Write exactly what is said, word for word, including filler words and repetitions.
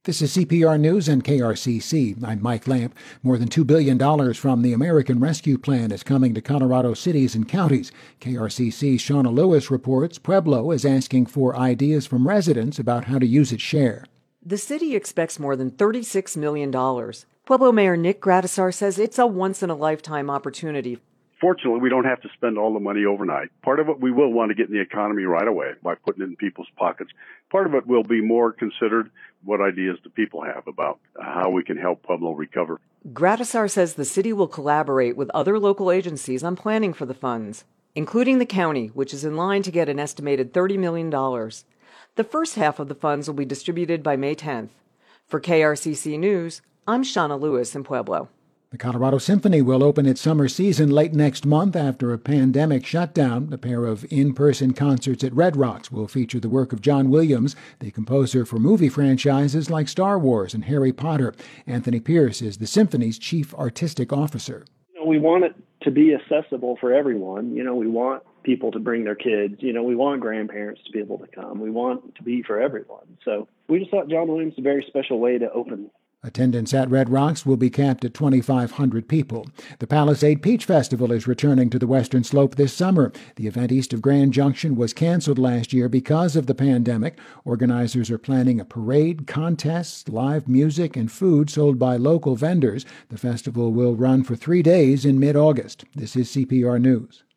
This is C P R News and K R C C. I'm Mike Lamp. More than two billion dollars from the American Rescue Plan is coming to Colorado cities and counties. K R C C's Shauna Lewis reports Pueblo is asking for ideas from residents about how to use its share. The city expects more than thirty-six million dollars. Pueblo Mayor Nick Gradisar says it's a once-in-a-lifetime opportunity. Fortunately, we don't have to spend all the money overnight. Part of it we will want to get in the economy right away by putting it in people's pockets. Part of it will be more considered what ideas do people have about how we can help Pueblo recover. Gradisar says the city will collaborate with other local agencies on planning for the funds, including the county, which is in line to get an estimated thirty million dollars. The first half of the funds will be distributed by May tenth. For K R C C News, I'm Shauna Lewis in Pueblo. The Colorado Symphony will open its summer season late next month after a pandemic shutdown. A pair of in-person concerts at Red Rocks will feature the work of John Williams, the composer for movie franchises like Star Wars and Harry Potter. Anthony Pierce is the symphony's chief artistic officer. You know, we want it to be accessible for everyone. You know, we want people to bring their kids. You know, we want grandparents to be able to come. We want it to be for everyone. So we just thought John Williams was a very special way to open. Attendance at Red Rocks will be capped at twenty-five hundred people. The Palisade Peach Festival is returning to the Western Slope this summer. The event east of Grand Junction was canceled last year because of the pandemic. Organizers are planning a parade, contests, live music, and food sold by local vendors. The festival will run for three days in mid-August. This is C P R News.